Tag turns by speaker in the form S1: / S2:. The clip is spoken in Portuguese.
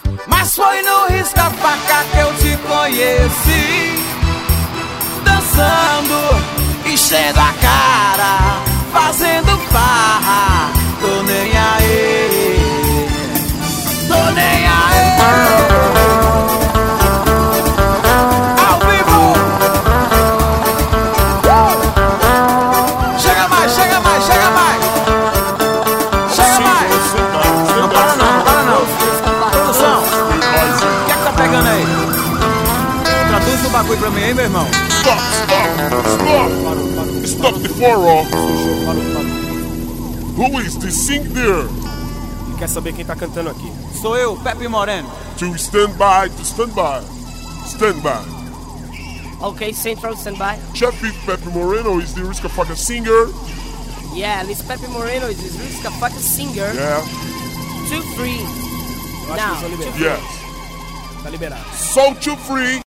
S1: Mas foi no risca-faca que eu te conheci, dançando, enchendo a cara, fazendo farra. Tô nem aí, tô nem aí. Ao vivo. Chega mais, chega mais, chega mais. Chega mais. Não para não, não para não. Produção, o que é que tá pegando aí? Traduz o bagulho pra mim aí, meu irmão.
S2: Stop, stop, stop. Stop the forró. Who is the sing there?
S3: Quer saber quem tá cantando aqui?
S1: Sou eu, Pepe Moreno.
S2: To stand by, to stand by. Stand by.
S4: Okay, Central, stand by.
S2: Chef Pepe Moreno is the Risca-Faca singer.
S4: Yeah, this Pepe Moreno is this Risca-Faca singer.
S2: Yeah.
S4: 2, 3.
S3: Eu acho que eles vão liberar.
S2: Yes.
S3: Tá liberado.
S2: Song 2, 3.